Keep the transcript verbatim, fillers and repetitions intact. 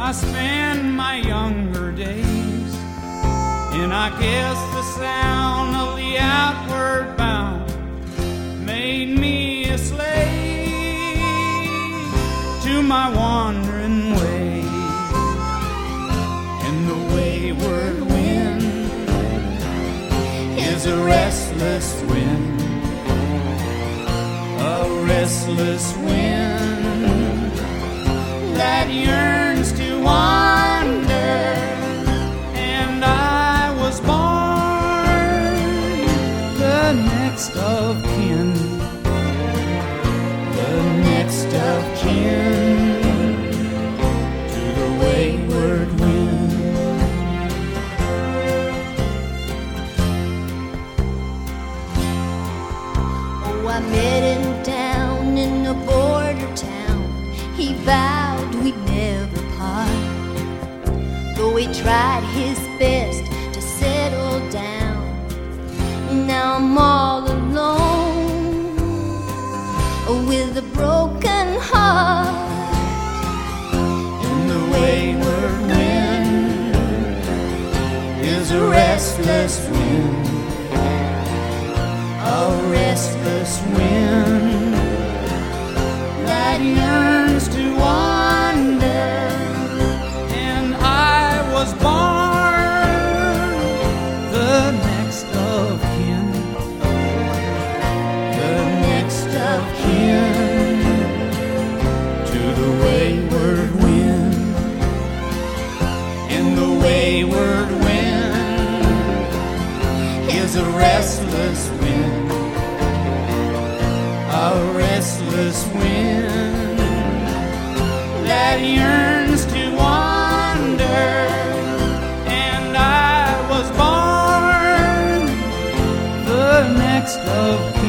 I spend my younger days, and I guess the sound of the outward bound made me a slave to my wandering ways. And the wayward wind is a restless wind, a restless wind that yearns to wander. And I was born the next of kin, the next of kin to the wayward wind. Oh, I met him down in a border town. He vowed we'd never part, though he tried his best to settle down. Now I'm all alone with a broken heart. And the wayward wind is a restless wind, a restless wind that yearns to wander. And I was born the next of kin, the next of kin to the wayward wind. And the wayward wind is a restless wind, a restless wind that yearns to wander. And I was born the next of